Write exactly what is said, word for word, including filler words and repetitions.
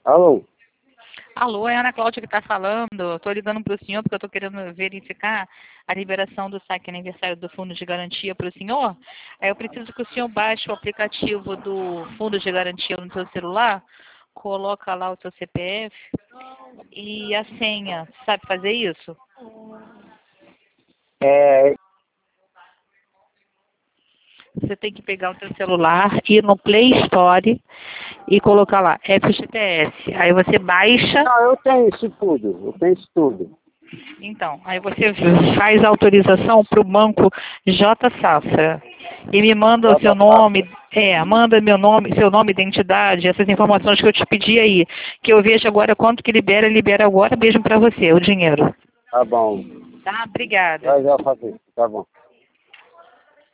Alô? Alô, é a Ana Cláudia que está falando. Estou ligando para o senhor porque eu estou querendo verificar a liberação do saque aniversário do Fundo de Garantia para o senhor. Aí eu preciso que o senhor baixe o aplicativo do Fundo de Garantia no seu celular, coloca lá o seu C P F e a senha. Sabe fazer isso? É, Você tem que pegar o seu celular, ir no Play Store e colocar lá F G T S. Aí você baixa. não, eu tenho isso tudo, eu tenho isso tudo. Então, aí você faz a autorização para o banco J Safra e me manda o J seu Safra. nome, é, manda meu nome, seu nome, identidade, essas informações que eu te pedi aí, que eu vejo agora quanto que libera, libera agora mesmo para você, o dinheiro. Tá bom. Tá? Obrigada. Já já fazer, tá bom.